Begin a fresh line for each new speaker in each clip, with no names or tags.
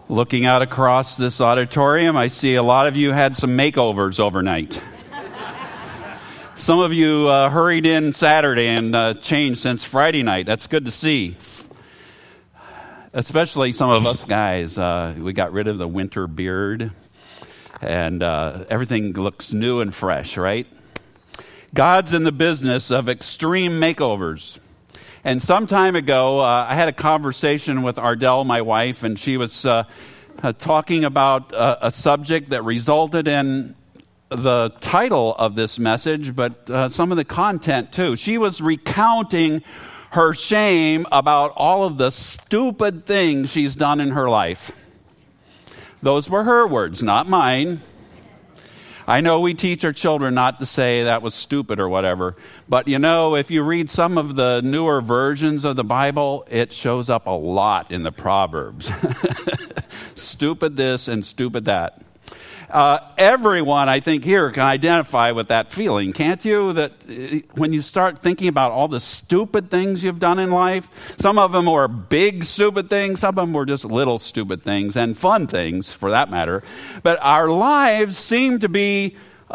Looking out across this auditorium, I see a lot of you had some makeovers overnight. Some of you hurried in Saturday and changed since Friday night. That's good to see. Especially some of us guys. We got rid of the winter beard, and everything looks new and fresh, right? God's in the business of extreme makeovers. And some time ago, I had a conversation with Ardell, my wife, and she was talking about a subject that resulted in the title of this message, but some of the content too. She was recounting her shame about all of the stupid things she's done in her life. Those were her words, not mine. I know we teach our children not to say that was stupid or whatever, but you know, if you read some of the newer versions of the Bible, it shows up a lot in the Proverbs. Stupid this and stupid that. Everyone, I think, here can identify with that feeling, can't you? That when you start thinking about all the stupid things you've done in life, some of them were big stupid things, some of them were just little stupid things, and fun things, for that matter. But our lives seem to be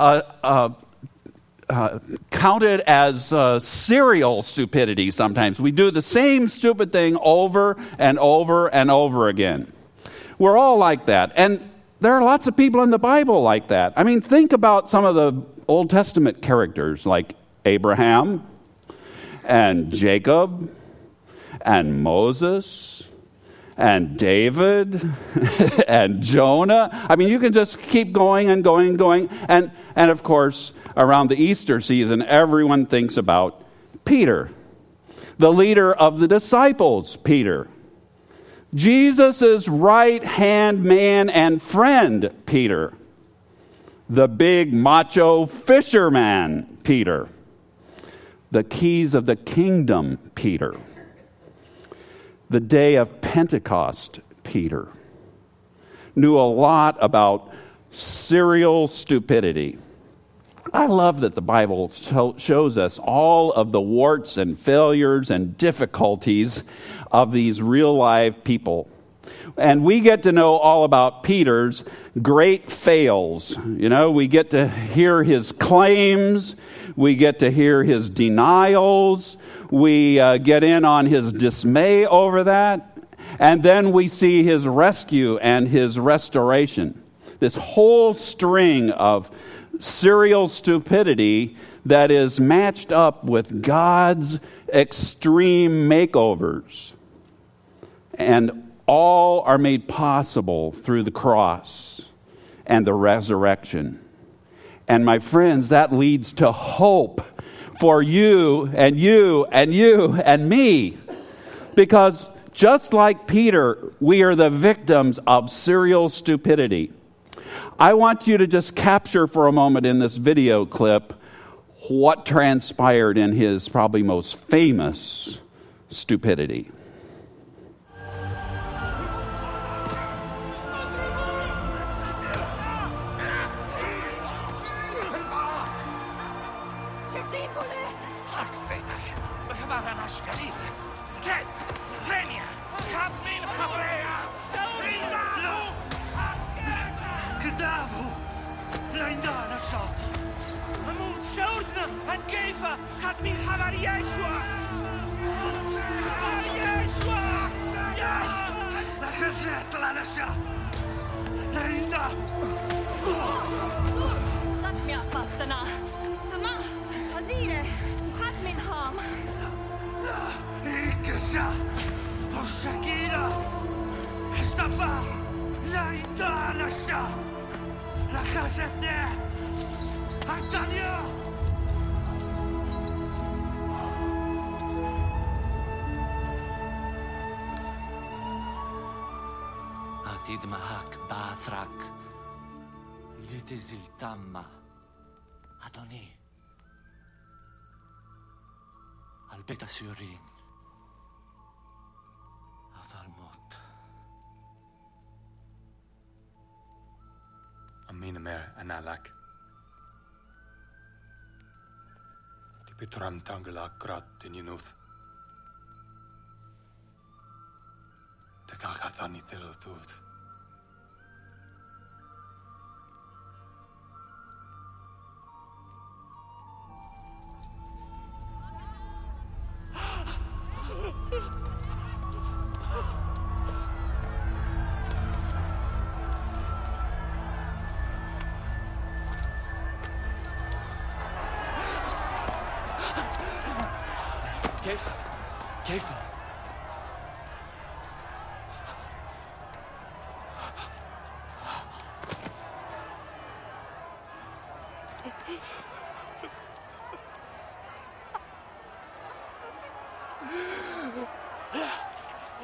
counted as serial stupidity sometimes. We do the same stupid thing over and over and over again. We're all like that. And there are lots of people in the Bible like that. I mean, think about some of the Old Testament characters like Abraham and Jacob and Moses and David and Jonah. I mean, you can just keep going and going and going. And of course, around the Easter season, everyone thinks about Peter, the leader of the disciples, Peter. Jesus' right-hand man and friend, Peter. The big macho fisherman, Peter. The keys of the kingdom, Peter. The day of Pentecost, Peter. Knew a lot about serial stupidity. I love that the Bible shows us all of the warts and failures and difficulties of these real live people. And we get to know all about Peter's great fails. You know, we get to hear his claims. We get to hear his denials. We get in on his dismay over that. And then we see his rescue and his restoration. This whole string of serial stupidity that is matched up with God's extreme makeovers. And all are made possible through the cross and the resurrection. And my friends, that leads to hope for you and you and you and me. Because just like Peter, we are the victims of serial stupidity. I want you to just capture for a moment in this video clip what transpired in his probably most famous stupidity.
תדמהק באתרק, לתזלתמה, אדוני, על בית הסורים, אבל מות.
Amin mer analak. Di pitram tangla krat in youth. Te kagathani telotut.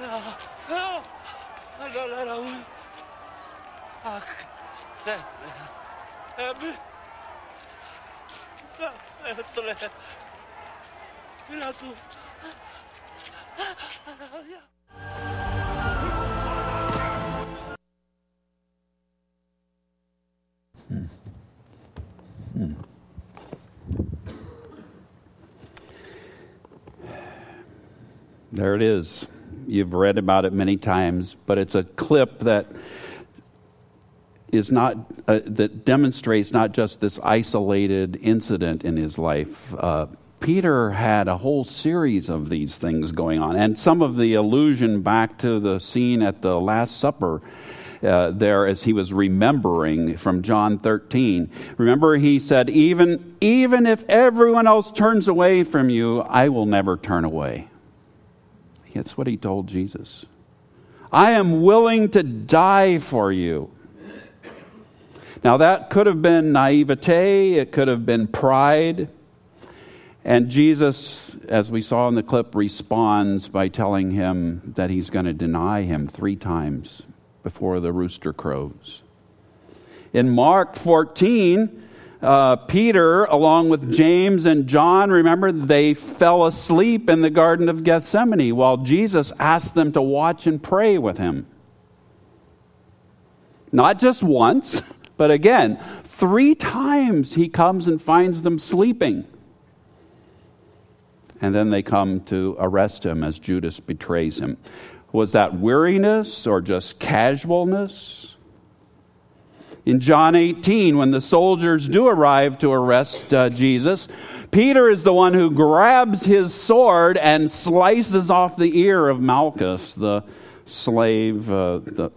There it is. You've read about it many times, but it's a clip that is not that demonstrates not just this isolated incident in his life. Peter had a whole series of these things going on, and some of the allusion back to the scene at the Last Supper there as he was remembering from John 13. Remember, he said, even if everyone else turns away from you, I will never turn away. That's what he told Jesus. I am willing to die for you. Now that could have been naivete, it could have been pride. And Jesus, as we saw in the clip, responds by telling him that he's going to deny him 3 times before the rooster crows. In Mark 14, Peter, along with James and John, remember, they fell asleep in the Garden of Gethsemane while Jesus asked them to watch and pray with him. Not just once, but again, 3 times he comes and finds them sleeping. And then they come to arrest him as Judas betrays him. Was that weariness or just casualness? In John 18, when the soldiers do arrive to arrest Jesus, Peter is the one who grabs his sword and slices off the ear of Malchus, the slave of the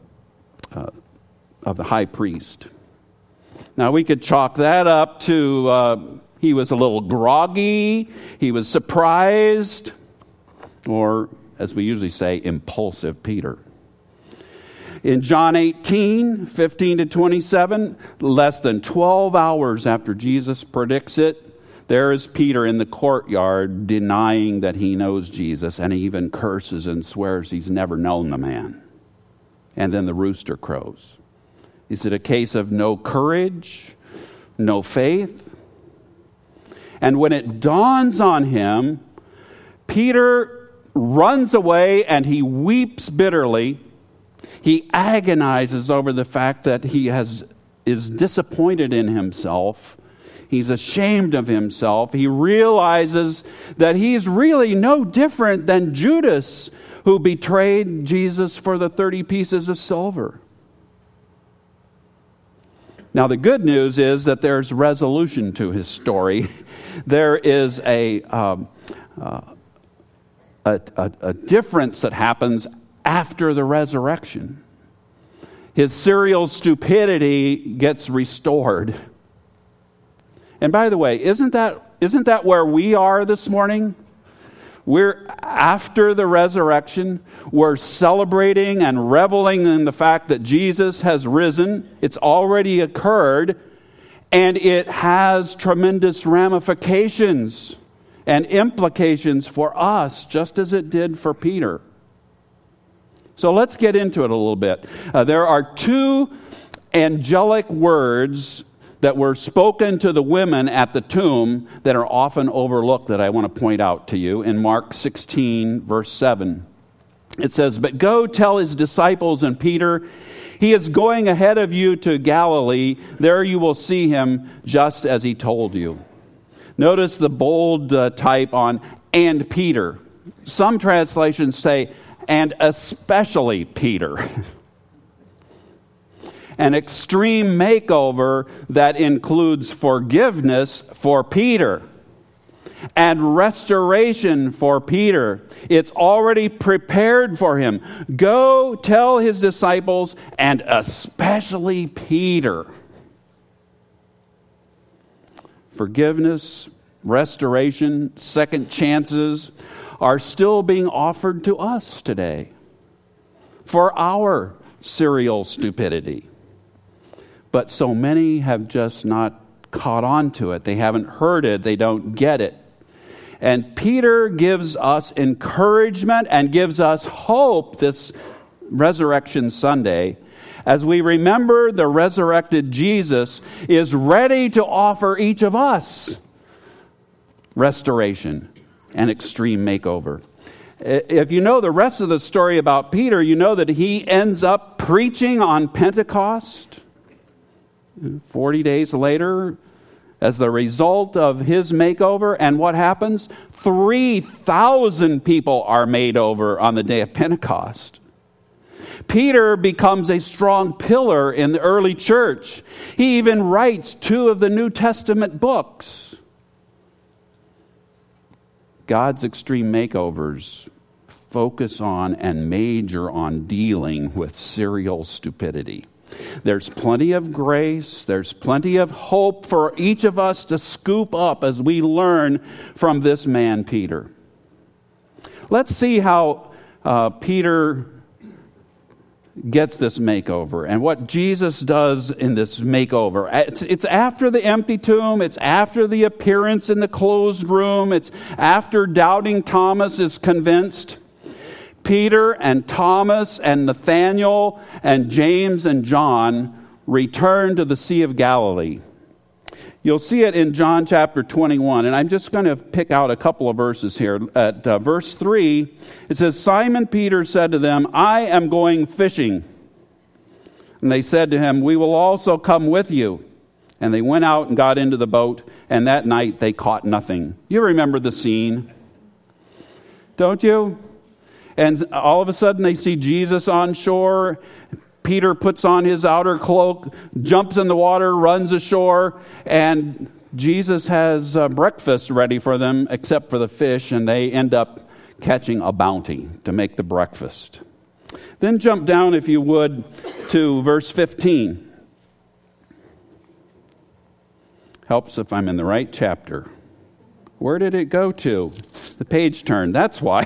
high priest. Now, we could chalk that up to he was a little groggy, he was surprised, or, as we usually say, impulsive Peter. In John 18, 15 to 27, less than 12 hours after Jesus predicts it, there is Peter in the courtyard denying that he knows Jesus, and he even curses and swears he's never known the man. And then the rooster crows. Is it a case of no courage, no faith? And when it dawns on him, Peter runs away and he weeps bitterly. He agonizes over the fact that he is disappointed in himself. He's ashamed of himself. He realizes that he's really no different than Judas, who betrayed Jesus for the 30 pieces of silver. Now, the good news is that there's resolution to his story. There is a difference that happens after the resurrection. His serial stupidity gets restored. And by the way, isn't that where we are this morning? We're after the resurrection. We're celebrating and reveling in the fact that Jesus has risen. It's already occurred, and it has tremendous ramifications and implications for us, just as it did for Peter. So let's get into it a little bit. There are 2 angelic words that were spoken to the women at the tomb that are often overlooked that I want to point out to you. In Mark 16, verse 7, it says, "But go tell his disciples and Peter, he is going ahead of you to Galilee. There you will see him just as he told you." Notice the bold type on "and Peter." Some translations say, "and especially Peter." An extreme makeover that includes forgiveness for Peter and restoration for Peter. It's already prepared for him. Go tell his disciples, and especially Peter. Forgiveness, restoration, second chances are still being offered to us today for our serial stupidity. But so many have just not caught on to it. They haven't heard it. They don't get it. And Peter gives us encouragement and gives us hope this Resurrection Sunday as we remember the resurrected Jesus is ready to offer each of us restoration and extreme makeover. If you know the rest of the story about Peter, you know that he ends up preaching on Pentecost 40 days later as the result of his makeover. And what happens? 3,000 people are made over on the day of Pentecost. Peter becomes a strong pillar in the early church. He even writes 2 of the New Testament books. God's extreme makeovers focus on and major on dealing with serial stupidity. There's plenty of grace, there's plenty of hope for each of us to scoop up as we learn from this man, Peter. Let's see how Peter gets this makeover and what Jesus does in this makeover. It's after the empty tomb. It's after the appearance in the closed room. It's after doubting Thomas is convinced. Peter and Thomas and Nathanael and James and John return to the Sea of Galilee. You'll see it in John chapter 21, and I'm just going to pick out a couple of verses here. At verse 3, it says, Simon Peter said to them, I am going fishing. And they said to him, we will also come with you. And they went out and got into the boat, and that night they caught nothing. You remember the scene, don't you? And all of a sudden they see Jesus on shore. Peter puts on his outer cloak, jumps in the water, runs ashore, and Jesus has breakfast ready for them except for the fish, and they end up catching a bounty to make the breakfast. Then jump down, if you would, to verse 15. Helps if I'm in the right chapter. Where did it go to? The page turned, that's why.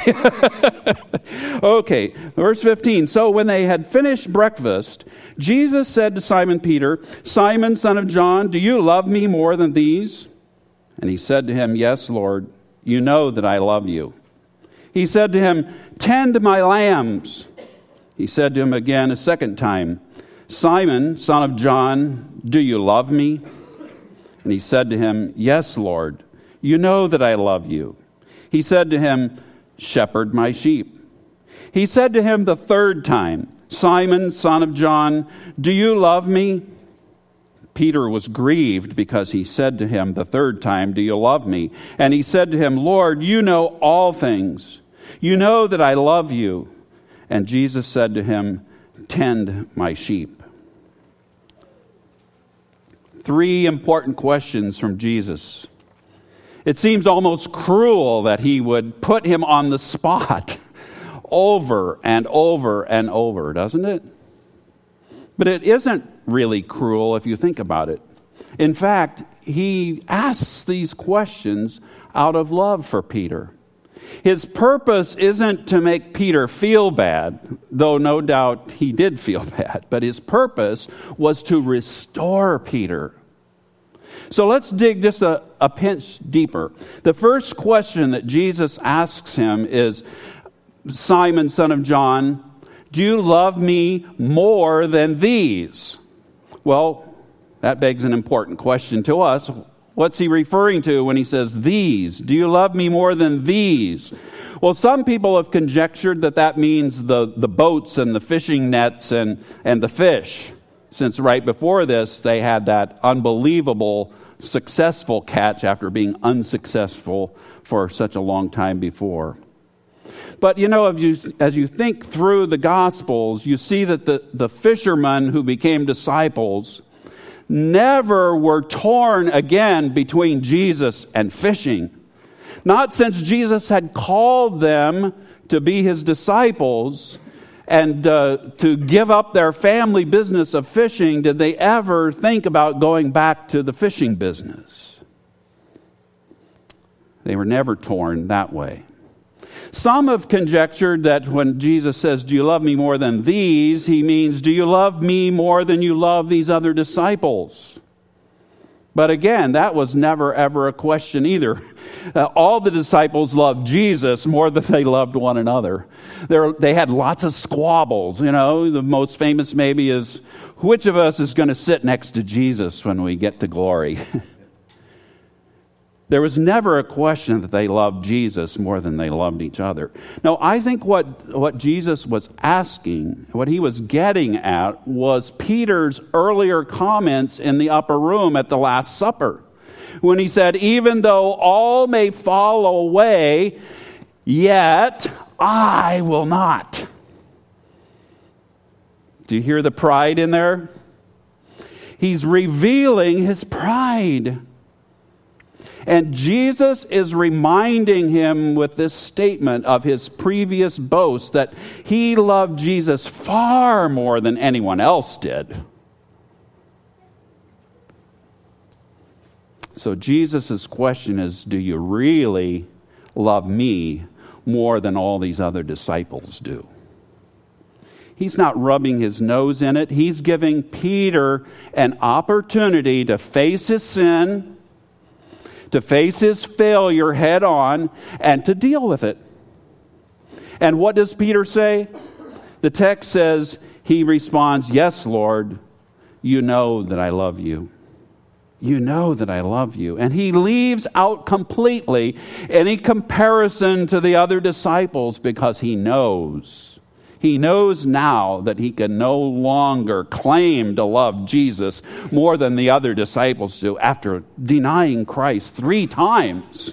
Okay, verse 15. So when they had finished breakfast, Jesus said to Simon Peter, Simon, son of John, do you love me more than these? And he said to him, yes, Lord, you know that I love you. He said to him, tend my lambs. He said to him again a second time, Simon, son of John, do you love me? And he said to him, yes, Lord, you know that I love you. He said to him, shepherd my sheep. He said to him the third time, Simon, son of John, do you love me? Peter was grieved because he said to him the third time, do you love me? And he said to him, Lord, you know all things. You know that I love you. And Jesus said to him, tend my sheep. 3 important questions from Jesus. It seems almost cruel that he would put him on the spot over and over and over, doesn't it? But it isn't really cruel if you think about it. In fact, he asks these questions out of love for Peter. His purpose isn't to make Peter feel bad, though no doubt he did feel bad, but his purpose was to restore Peter. So let's dig just a pinch deeper. The first question that Jesus asks him is, Simon, son of John, do you love me more than these? Well, that begs an important question to us. What's he referring to when he says these? Do you love me more than these? Well, some people have conjectured that means the boats and the fishing nets and the fish. Since right before this, they had that unbelievable successful catch after being unsuccessful for such a long time before. But, you know, as you think through the Gospels, you see that the fishermen who became disciples never were torn again between Jesus and fishing. Not since Jesus had called them to be his disciples and to give up their family business of fishing did they ever think about going back to the fishing business. They were never torn that way. Some have conjectured that when Jesus says, do you love me more than these, he means, do you love me more than you love these other disciples? But again, that was never, ever a question either. All the disciples loved Jesus more than they loved one another. They had lots of squabbles. The most famous maybe is, which of us is going to sit next to Jesus when we get to glory? There was never a question that they loved Jesus more than they loved each other. No, I think what Jesus was asking, what he was getting at, was Peter's earlier comments in the upper room at the Last Supper, when he said, even though all may fall away, yet I will not. Do you hear the pride in there? He's revealing his pride. And Jesus is reminding him with this statement of his previous boast that he loved Jesus far more than anyone else did. So Jesus' question is, do you really love me more than all these other disciples do? He's not rubbing his nose in it. He's giving Peter an opportunity to face his sin, to face his failure head on, and to deal with it. And what does Peter say? The text says, he responds, yes, Lord, you know that I love you. You know that I love you. And he leaves out completely any comparison to the other disciples because he knows. He knows now that he can no longer claim to love Jesus more than the other disciples do after denying Christ 3 times.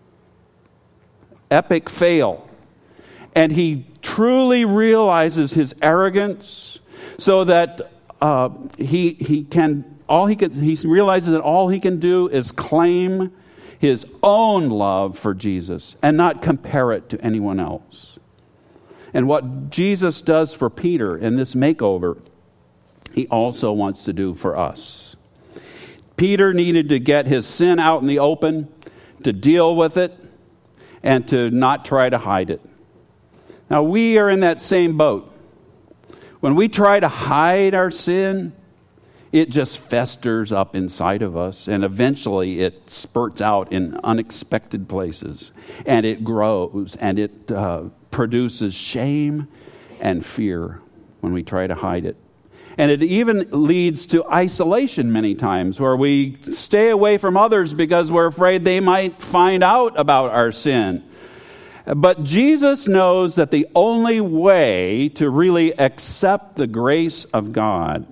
Epic fail. And he truly realizes his arrogance so that he realizes that all he can do is claim his own love for Jesus and not compare it to anyone else. And what Jesus does for Peter in this makeover, he also wants to do for us. Peter needed to get his sin out in the open, to deal with it, and to not try to hide it. Now, we are in that same boat. When we try to hide our sin, it just festers up inside of us, and eventually it spurts out in unexpected places, and it grows, and it produces shame and fear when we try to hide it. And it even leads to isolation many times, where we stay away from others because we're afraid they might find out about our sin. But Jesus knows that the only way to really accept the grace of God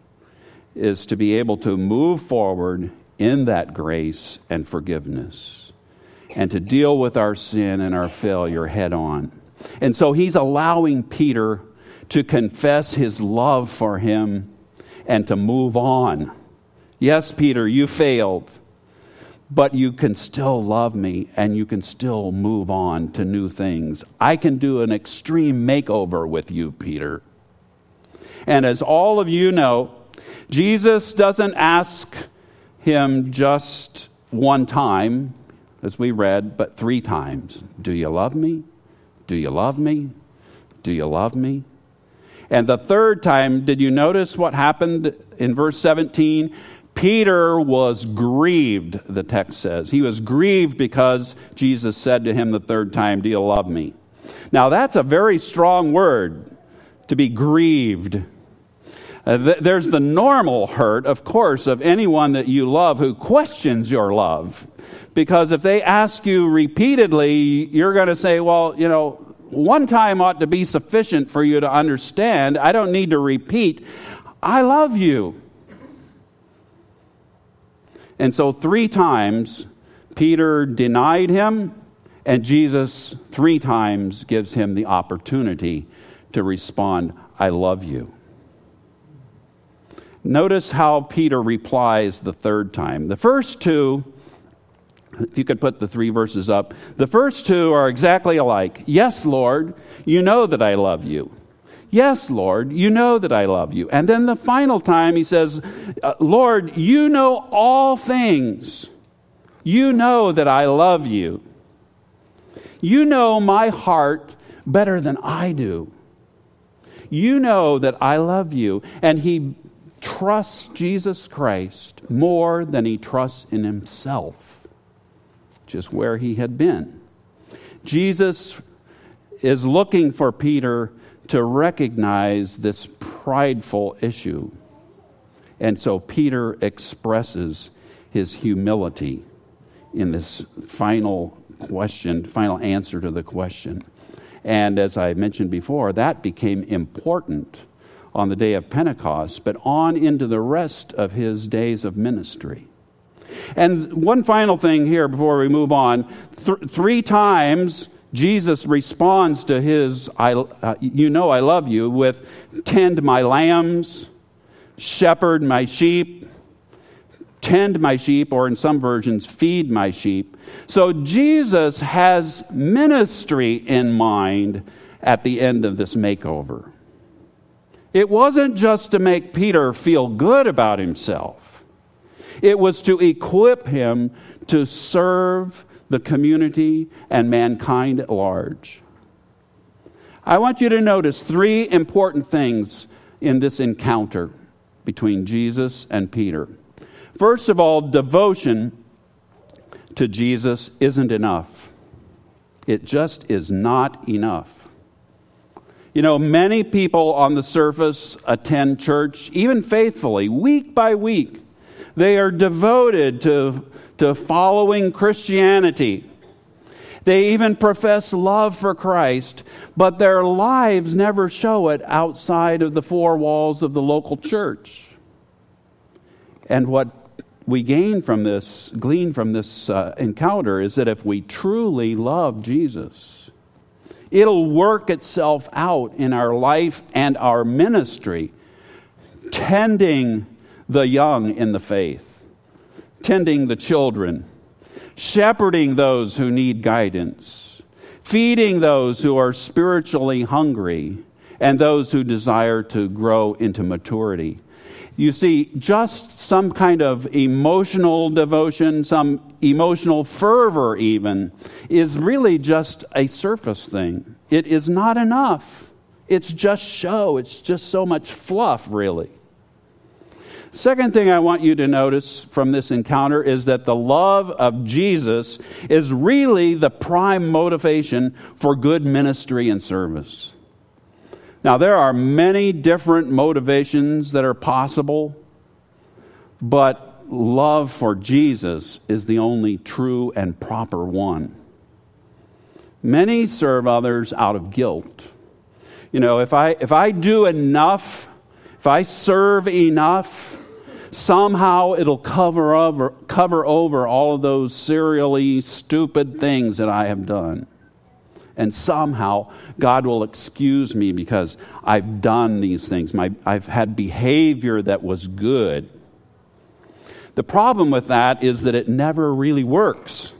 is to be able to move forward in that grace and forgiveness, and to deal with our sin and our failure head on. And so he's allowing Peter to confess his love for him and to move on. Yes, Peter, you failed, but you can still love me and you can still move on to new things. I can do an extreme makeover with you, Peter. And as all of you know, Jesus doesn't ask him just one time, as we read, but 3 times. Do you love me? Do you love me? Do you love me? And the 3rd time, did you notice what happened in verse 17? Peter was grieved, the text says. He was grieved because Jesus said to him the 3rd time, do you love me? Now that's a very strong word, to be grieved. There's the normal hurt, of course, of anyone that you love who questions your love. Because if they ask you repeatedly, you're going to say, well, one time ought to be sufficient for you to understand. I don't need to repeat. I love you. And so 3 times, Peter denied him, and Jesus 3 times gives him the opportunity to respond, I love you. Notice how Peter replies the 3rd time. The first 2, if you could put the 3 verses up, the first 2 are exactly alike. Yes, Lord, you know that I love you. Yes, Lord, you know that I love you. And then the final time he says, Lord, you know all things. You know that I love you. You know my heart better than I do. You know that I love you. And he trusts Jesus Christ more than he trusts in himself, which is where he had been. Jesus is looking for Peter to recognize this prideful issue. And so Peter expresses his humility in this final answer to the question. And as I mentioned before, that became important on the day of Pentecost, but on into the rest of his days of ministry. And one final thing here before we move on. 3 times Jesus responds to his, you know I love you, with tend my lambs, shepherd my sheep, tend my sheep, or in some versions, feed my sheep. So Jesus has ministry in mind at the end of this makeover. It wasn't just to make Peter feel good about himself. It was to equip him to serve the community and mankind at large. I want you to notice 3 important things in this encounter between Jesus and Peter. First of all, devotion to Jesus isn't enough. It just is not enough. You know, many people on the surface attend church, even faithfully, week by week. They are devoted to following Christianity. They even profess love for Christ, but their lives never show it outside of the 4 walls of the local church. And what we glean from this encounter is that if we truly love Jesus, it'll work itself out in our life and our ministry, tending the young in the faith, tending the children, shepherding those who need guidance, feeding those who are spiritually hungry, and those who desire to grow into maturity. You see, just some kind of emotional devotion, some emotional fervor even, is really just a surface thing. It is not enough. It's just show. It's just so much fluff, really. Second thing I want you to notice from this encounter is that the love of Jesus is really the prime motivation for good ministry and service. Now, there are many different motivations that are possible, but love for Jesus is the only true and proper one. Many serve others out of guilt. You know, if I do enough, if I serve enough, somehow it'll cover over all of those serially stupid things that I have done. And somehow God will excuse me because I've done these things. I've had behavior that was good. The problem with that is that it never really works.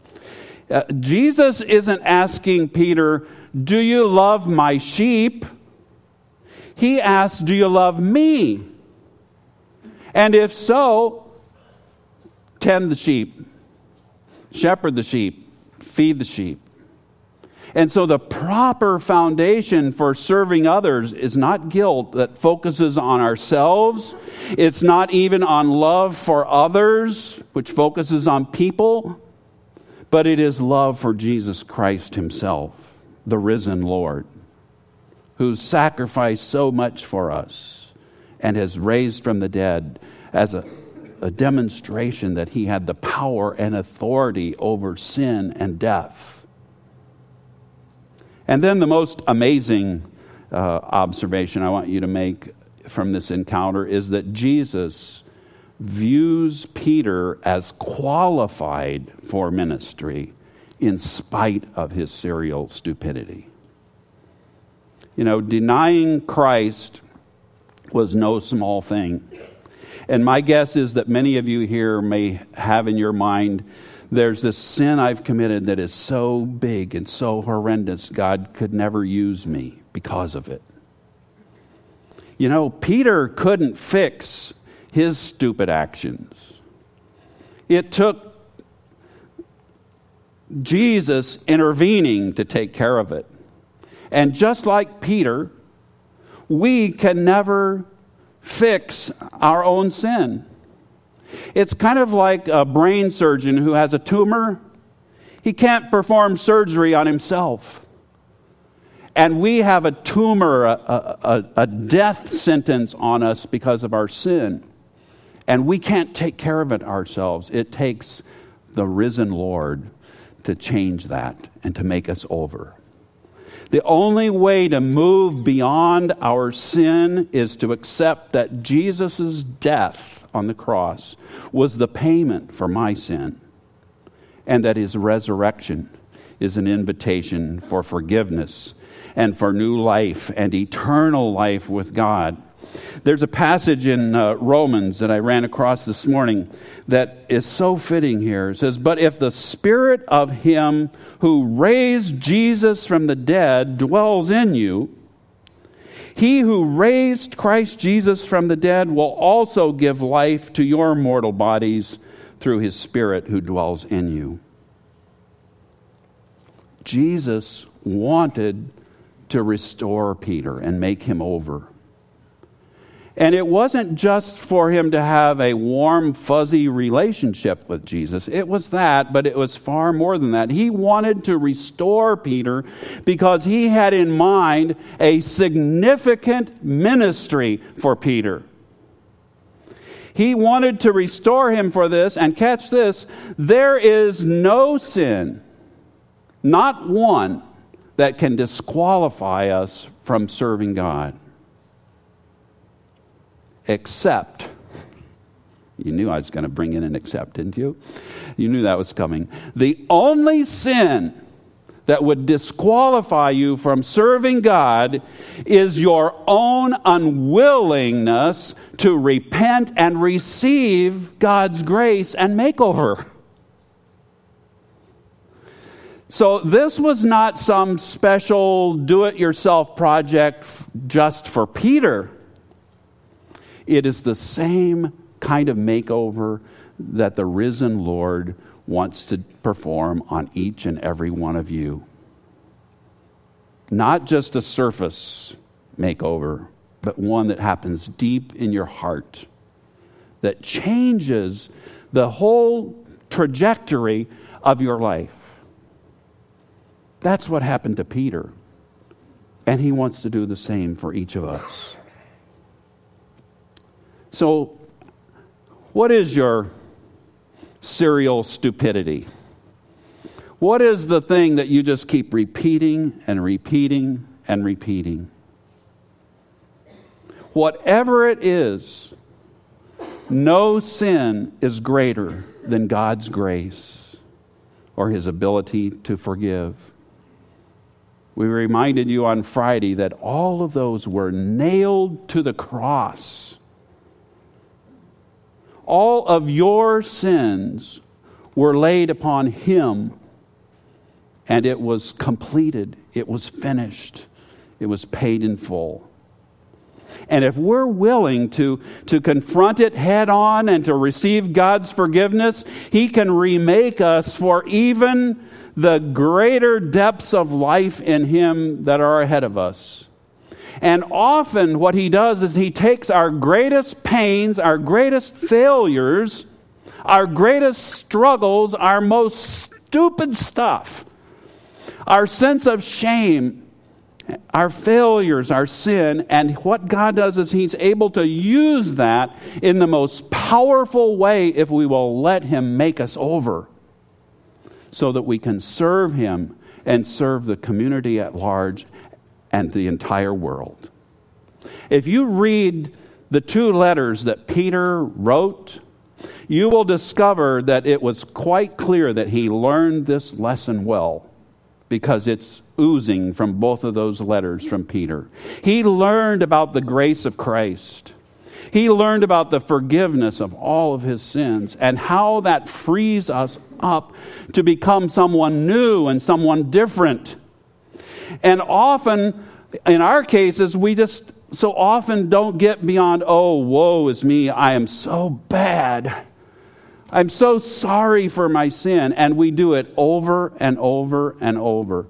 Jesus isn't asking Peter, do you love my sheep? He asks, do you love me? And if so, tend the sheep, shepherd the sheep, feed the sheep. And so the proper foundation for serving others is not guilt that focuses on ourselves. It's not even on love for others, which focuses on people. But it is love for Jesus Christ himself, the risen Lord, who's sacrificed so much for us and has raised from the dead as a demonstration that he had the power and authority over sin and death. And then the most amazing observation I want you to make from this encounter is that Jesus views Peter as qualified for ministry in spite of his serial stupidity. You know, denying Christ was no small thing. And my guess is that many of you here may have in your mind, there's this sin I've committed that is so big and so horrendous, God could never use me because of it. You know, Peter couldn't fix his stupid actions. It took Jesus intervening to take care of it. And just like Peter, we can never fix our own sin. It's kind of like a brain surgeon who has a tumor. He can't perform surgery on himself. And we have a tumor, a death sentence on us because of our sin. And we can't take care of it ourselves. It takes the risen Lord to change that and to make us over. The only way to move beyond our sin is to accept that Jesus' death on the cross was the payment for my sin, and that his resurrection is an invitation for forgiveness and for new life and eternal life with God. There's a passage in Romans that I ran across this morning that is so fitting here. It says, "But if the Spirit of him who raised Jesus from the dead dwells in you, he who raised Christ Jesus from the dead will also give life to your mortal bodies through his Spirit who dwells in you." Jesus wanted to restore Peter and make him over. And it wasn't just for him to have a warm, fuzzy relationship with Jesus. It was that, but it was far more than that. He wanted to restore Peter because he had in mind a significant ministry for Peter. He wanted to restore him for this, and catch this, there is no sin, not one, that can disqualify us from serving God. Except, you knew I was going to bring in an except, didn't you? You knew that was coming. The only sin that would disqualify you from serving God is your own unwillingness to repent and receive God's grace and makeover. So this was not some special do-it-yourself project just for Peter. It is the same kind of makeover that the risen Lord wants to perform on each and every one of you. Not just a surface makeover, but one that happens deep in your heart, that changes the whole trajectory of your life. That's what happened to Peter. And he wants to do the same for each of us. So, what is your serial stupidity? What is the thing that you just keep repeating and repeating and repeating? Whatever it is, no sin is greater than God's grace or his ability to forgive. We reminded you on Friday that all of those were nailed to the cross. All of your sins were laid upon him, and it was completed. It was finished. It was paid in full. And if we're willing to confront it head on and to receive God's forgiveness, he can remake us for even the greater depths of life in him that are ahead of us. And often what he does is he takes our greatest pains, our greatest failures, our greatest struggles, our most stupid stuff, our sense of shame, our failures, our sin, and what God does is he's able to use that in the most powerful way if we will let him make us over, so that we can serve him and serve the community at large and the entire world. If you read the 2 letters that Peter wrote, you will discover that it was quite clear that he learned this lesson well, because it's oozing from both of those letters from Peter. He learned about the grace of Christ. He learned about the forgiveness of all of his sins and how that frees us up to become someone new and someone different. And often, in our cases, we just so often don't get beyond, oh, woe is me, I am so bad. I'm so sorry for my sin. And we do it over and over and over.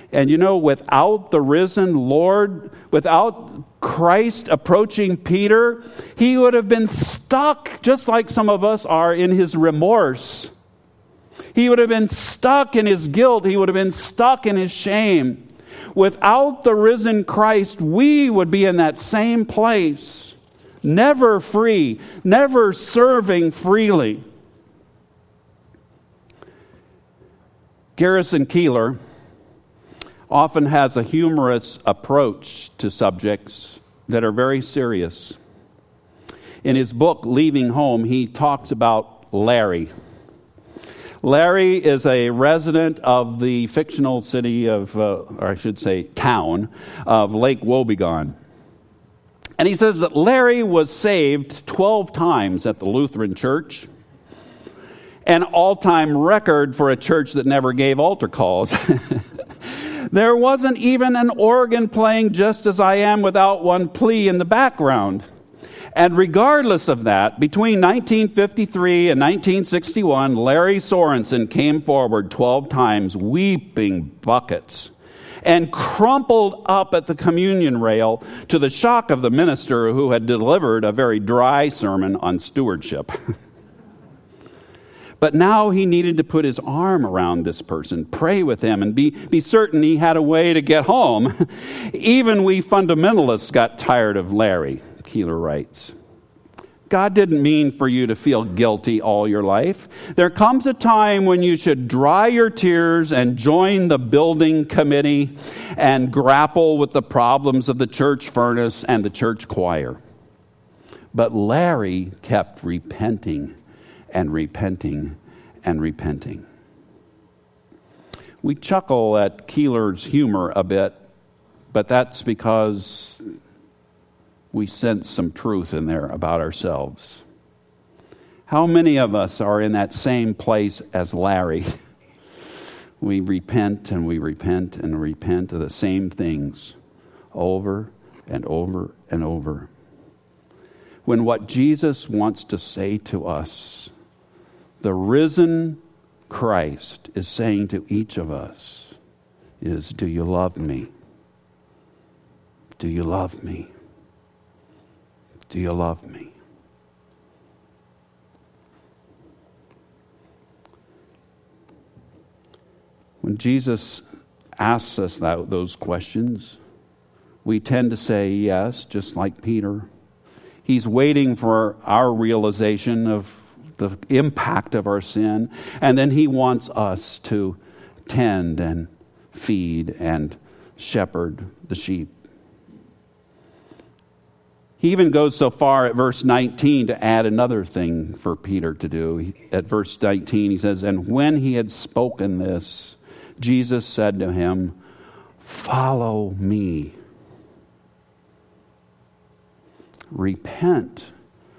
And without the risen Lord, without Christ approaching Peter, he would have been stuck, just like some of us are, in his remorse. He would have been stuck in his guilt. He would have been stuck in his shame. Without the risen Christ, we would be in that same place, never free, never serving freely. Garrison Keillor often has a humorous approach to subjects that are very serious. In his book, Leaving Home, he talks about Larry. Larry is a resident of the fictional city of, or I should say town, of Lake Wobegon. And he says that Larry was saved 12 times at the Lutheran Church, an all-time record for a church that never gave altar calls. There wasn't even an organ playing Just As I Am without one plea in the background. And regardless of that, between 1953 and 1961, Larry Sorensen came forward 12 times, weeping buckets, and crumpled up at the communion rail to the shock of the minister who had delivered a very dry sermon on stewardship. But now he needed to put his arm around this person, pray with him, and be certain he had a way to get home. Even we fundamentalists got tired of Larry, Keillor writes. God didn't mean for you to feel guilty all your life. There comes a time when you should dry your tears and join the building committee and grapple with the problems of the church furnace and the church choir. But Larry kept repenting and repenting and repenting. We chuckle at Keillor's humor a bit, but that's because we sense some truth in there about ourselves. How many of us are in that same place as Larry? We repent and we repent and repent of the same things over and over and over. When what Jesus wants to say to us, the risen Christ is saying to each of us, is, do you love me? Do you love me? Do you love me? When Jesus asks us those questions, we tend to say yes, just like Peter. He's waiting for our realization of the impact of our sin, and then he wants us to tend and feed and shepherd the sheep. He even goes so far at verse 19 to add another thing for Peter to do. At verse 19, he says, "And when he had spoken this, Jesus said to him, 'Follow me.'" Repent,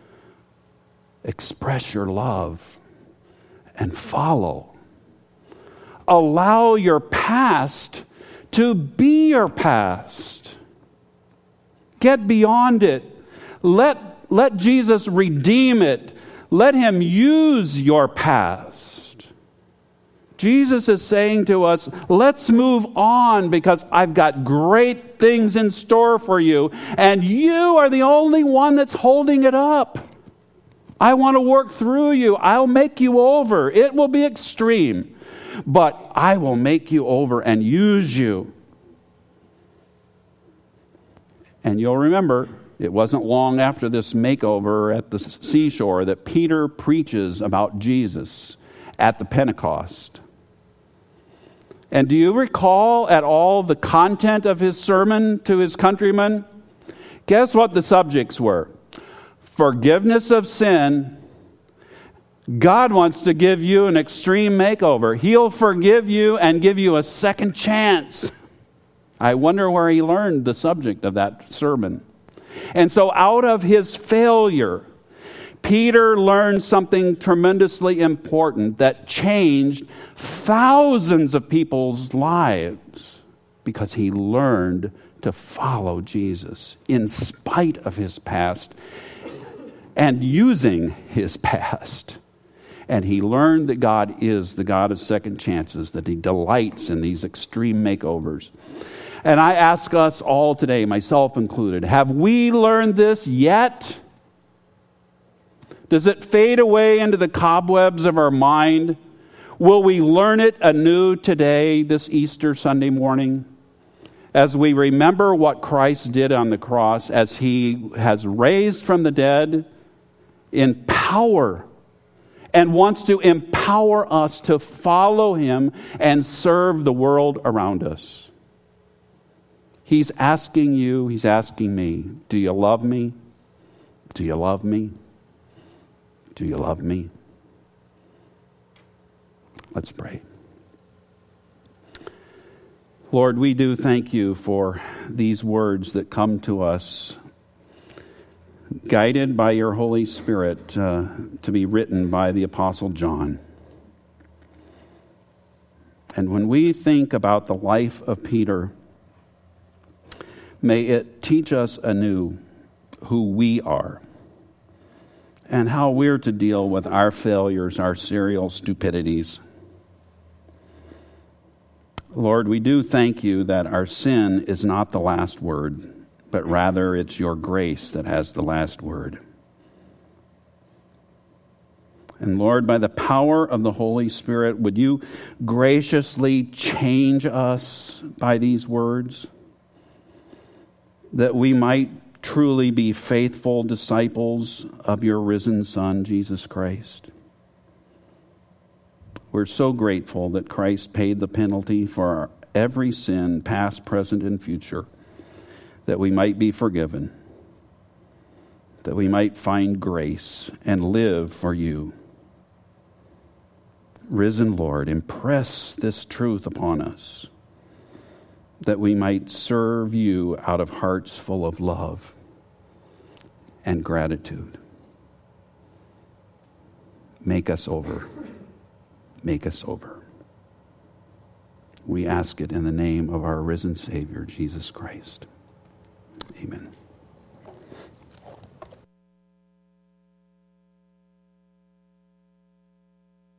express your love, and follow. Allow your past to be your past. Get beyond it. Let Jesus redeem it. Let him use your past. Jesus is saying to us, let's move on because I've got great things in store for you, and you are the only one that's holding it up. I want to work through you. I'll make you over. It will be extreme, but I will make you over and use you. And you'll remember, it wasn't long after this makeover at the seashore that Peter preaches about Jesus at the Pentecost. And do you recall at all the content of his sermon to his countrymen? Guess what the subjects were? Forgiveness of sin. God wants to give you an extreme makeover. He'll forgive you and give you a second chance. I wonder where he learned the subject of that sermon. And so out of his failure, Peter learned something tremendously important that changed thousands of people's lives because he learned to follow Jesus in spite of his past and using his past. and he learned that God is the God of second chances, that he delights in these extreme makeovers. And I ask us all today, myself included, have we learned this yet? Does it fade away into the cobwebs of our mind? Will we learn it anew today, this Easter Sunday morning, as we remember what Christ did on the cross, as he has raised from the dead in power and wants to empower us to follow him and serve the world around us? He's asking you, he's asking me, do you love me? Do you love me? Do you love me? Let's pray. Lord, we do thank you for these words that come to us, guided by your Holy Spirit, to be written by the Apostle John. And when we think about the life of Peter, may it teach us anew who we are and how we're to deal with our failures, our serial stupidities. Lord, we do thank you that our sin is not the last word, but rather it's your grace that has the last word. And Lord, by the power of the Holy Spirit, would you graciously change us by these words, that we might truly be faithful disciples of your risen Son, Jesus Christ. We're so grateful that Christ paid the penalty for our every sin, past, present, and future, that we might be forgiven, that we might find grace and live for you. Risen Lord, impress this truth upon us, that we might serve you out of hearts full of love and gratitude. Make us over. Make us over. We ask it in the name of our risen Savior, Jesus Christ. Amen.